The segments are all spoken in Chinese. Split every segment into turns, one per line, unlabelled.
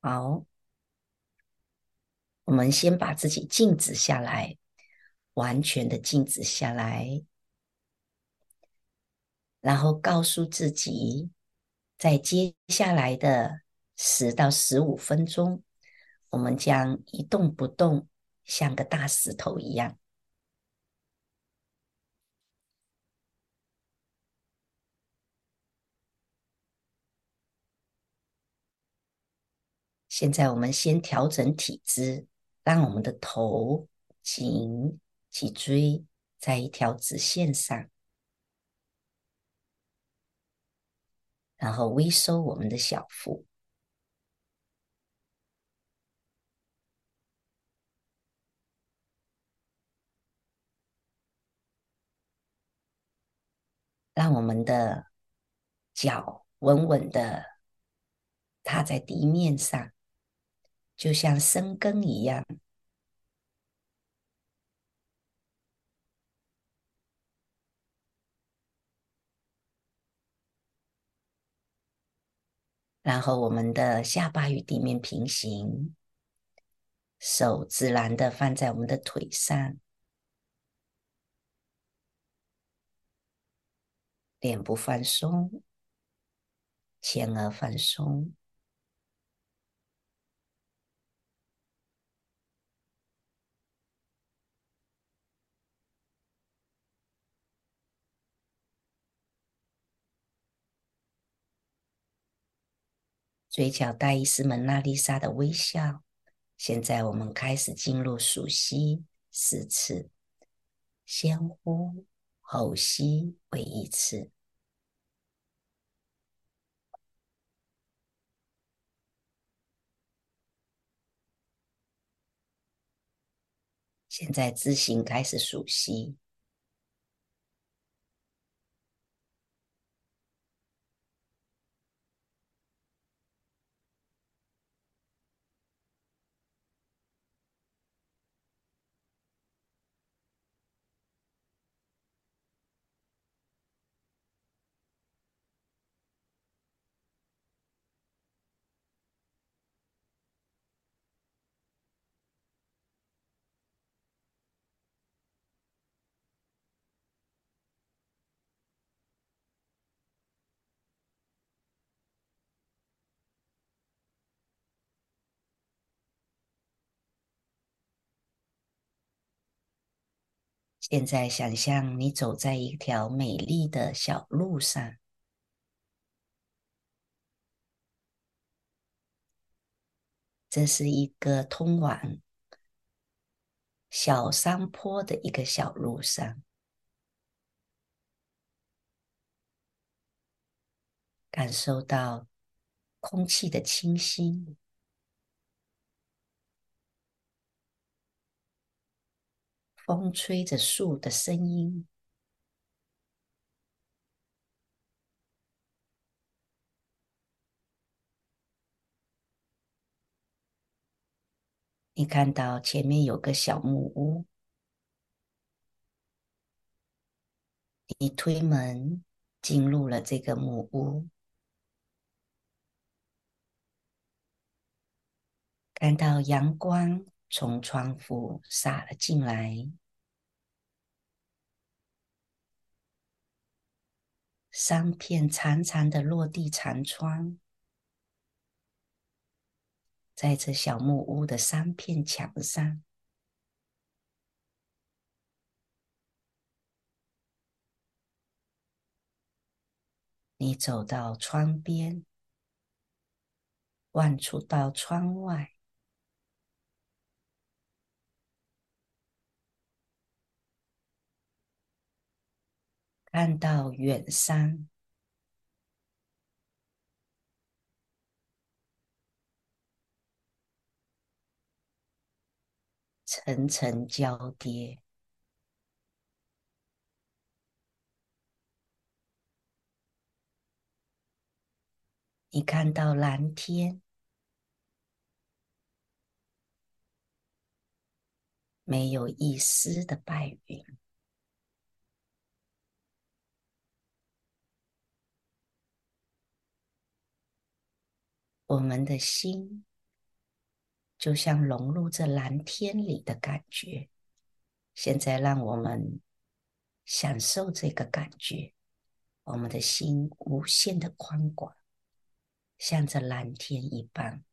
好，我们先把自己静止下来，完全的静止下来，然后告诉自己，在接下来的10到15分钟，我们将一动不动，像个大石头一样。现在我们先调整体姿，让我们的头、颈、脊椎在一条直线上，然后微收我们的小腹。让我们的脚稳稳的踏在地面上，就像深耕一样。然后我们的下巴与地面平行，手自然的放在我们的腿上，脸部放松，前额放松，嘴角带一丝蒙娜丽莎的微笑。现在我们开始进入数息4次，先呼后吸为1次。现在自行开始数息。现在想象你走在一条美丽的小路上，这是一个通往小山坡的一个小路上，感受到空气的清新，风吹着树的声音。你看到前面有个小木屋，你推门进入了这个木屋，看到阳光从窗户洒了进来，3片长长的落地长窗，在这小木屋的3片墙上。你走到窗边，望出到窗外，看到远山，层层交叠。你看到蓝天，没有一丝的白云。我们的心就像融入这蓝天里的感觉。现在让我们享受这个感觉，我们的心无限的宽广，像这蓝天一般。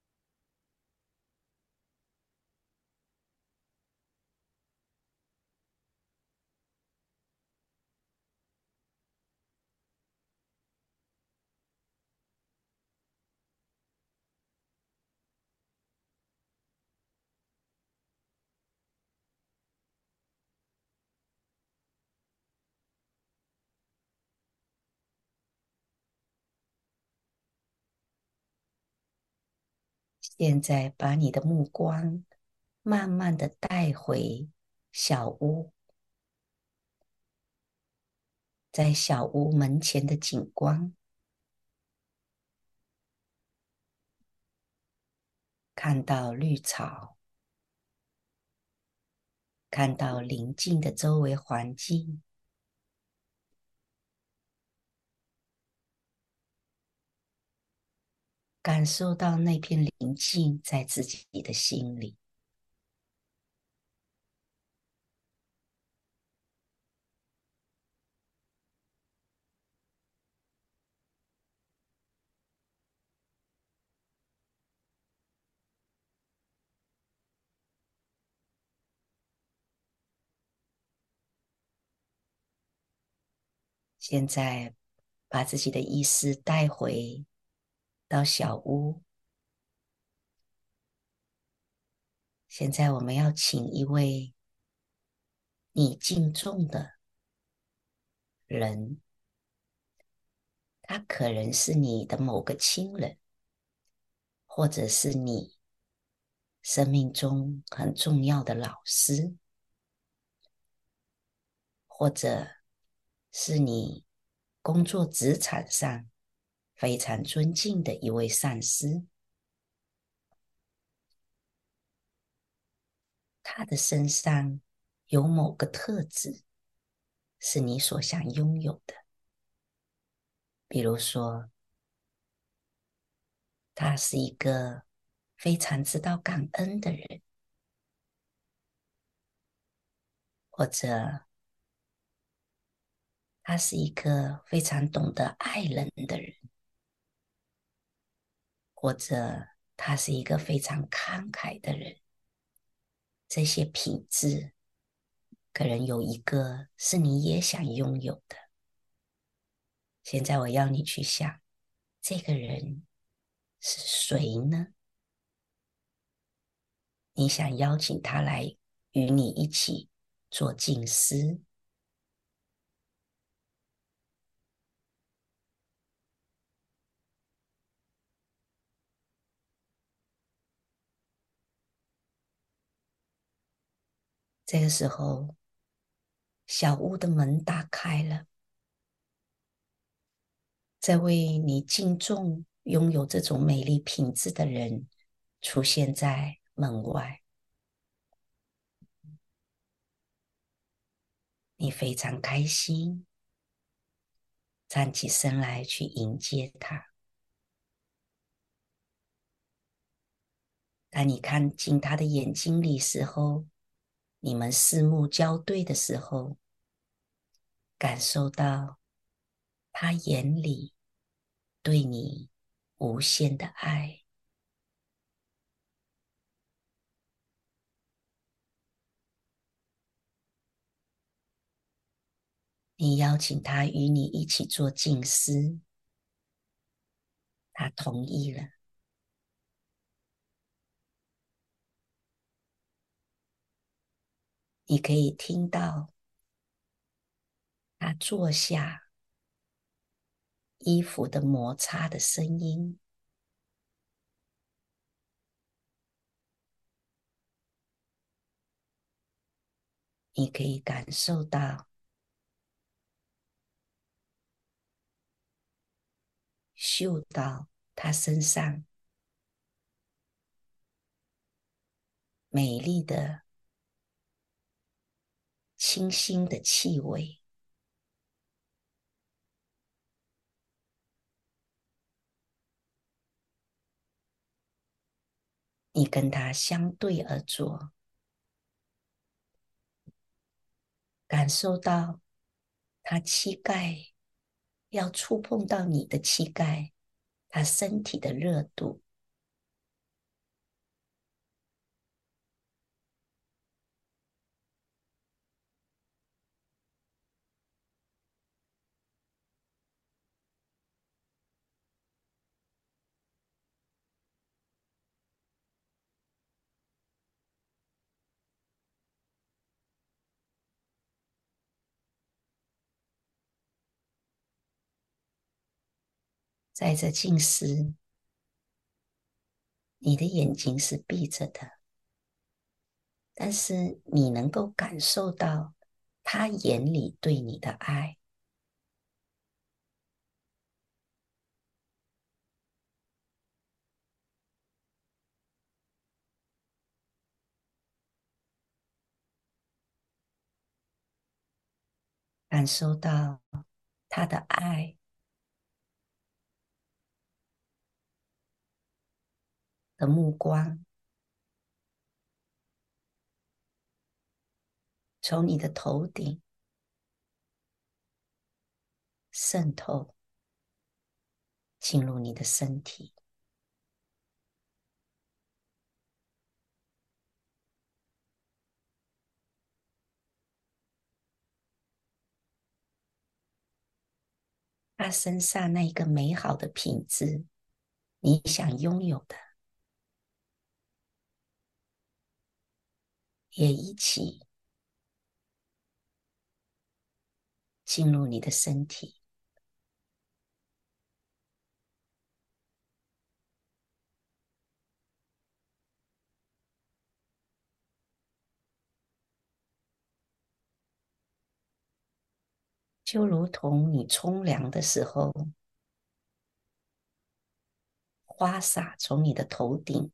现在把你的目光慢慢的带回小屋，在小屋门前的景观，看到绿草，看到邻近的周围环境，感受到那片宁静在自己的心里。现在把自己的意识带回到小屋。现在我们要请一位你敬重的人，他可能是你的某个亲人，或者是你生命中很重要的老师，或者是你工作职场上非常尊敬的一位上司。他的身上有某个特质是你所想拥有的，比如说他是一个非常知道感恩的人，或者他是一个非常懂得爱人的人，或者他是一个非常慷慨的人。这些品质可能有一个是你也想拥有的。现在我要你去想，这个人是谁呢？你想邀请他来与你一起做静思。这个时候，小屋的门打开了，这位你敬重、拥有这种美丽品质的人出现在门外。你非常开心，站起身来去迎接他。当你看进他的眼睛里时候，你们四目交对的时候，感受到他眼里对你无限的爱。你邀请他与你一起做静思，他同意了。你可以听到他坐下衣服的摩擦的声音，你可以感受到嗅到他身上美丽的清新的气味。 你跟他相对而坐，感受到他膝盖要触碰到你的膝盖，他身体的热度。在这静思，你的眼睛是闭着的，但是你能够感受到他眼里对你的爱，感受到他的爱的目光从你的头顶渗透进入你的身体。他身上那一个美好的品质，你想拥有的，也一起进入你的身体，就如同你冲凉的时候，花洒从你的头顶，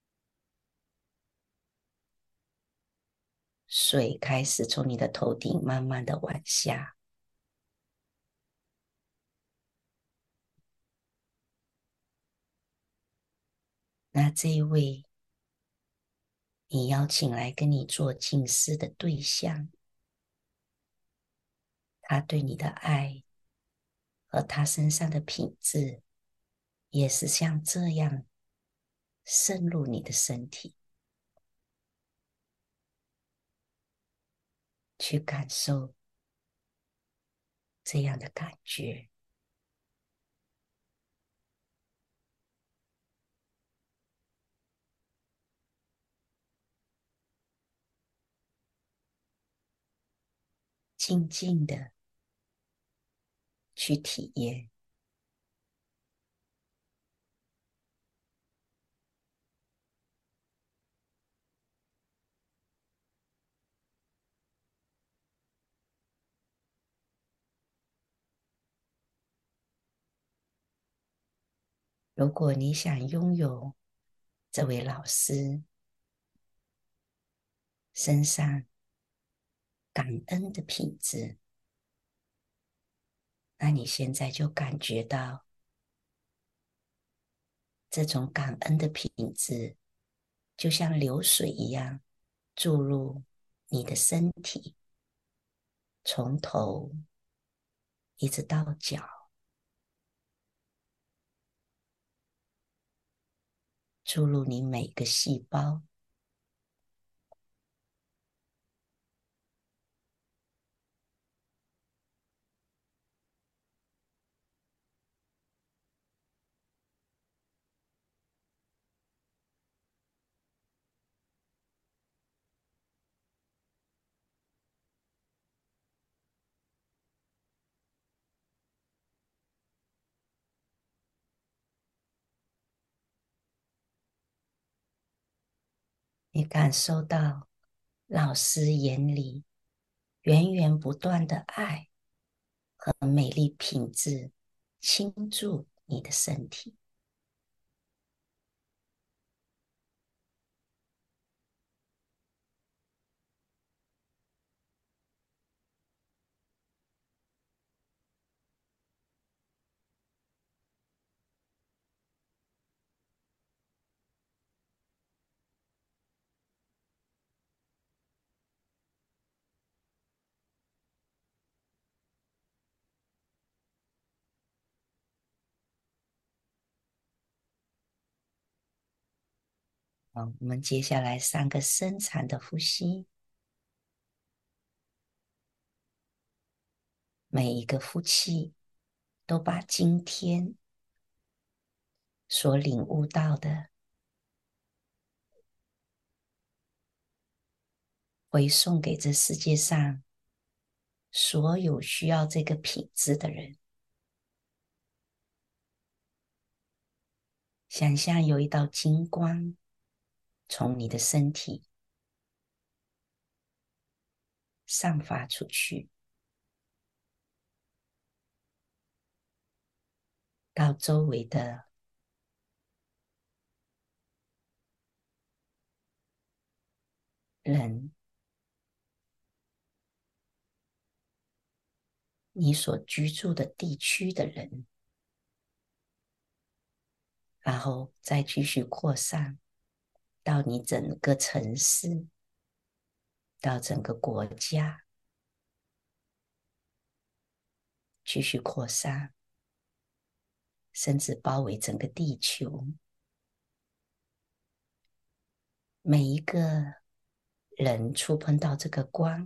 水开始从你的头顶慢慢的往下。那这一位你邀请来跟你做静思的对象，他对你的爱和他身上的品质，也是像这样渗入你的身体，去感受这样的感觉，静静的去体验。如果你想拥有这位老师身上感恩的品质，那你现在就感觉到这种感恩的品质，就像流水一样注入你的身体，从头一直到脚，注入你每个细胞。你感受到老师眼里源源不断的爱和美丽品质倾注你的身体。 好，我们接下来3个深长的呼吸，每一个呼气都把今天所领悟到的回送给这世界上所有需要这个品质的人。想象有一道金光从你的身体散发出去，到周围的人，你所居住的地区的人，然后再继续扩散到你整个城市，到整个国家，继续扩散，甚至包围整个地球。每一个人触碰到这个光，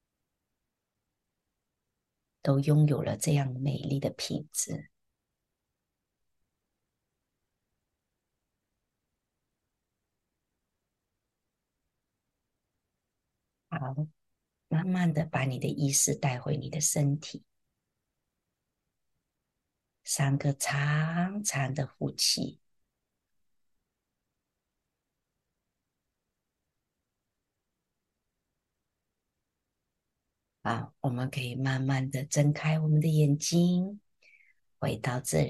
都拥有了这样美丽的品质。好，慢慢的把你的意识带回你的身体，3个长长的呼气。好，我们可以慢慢的睁开我们的眼睛，回到这里。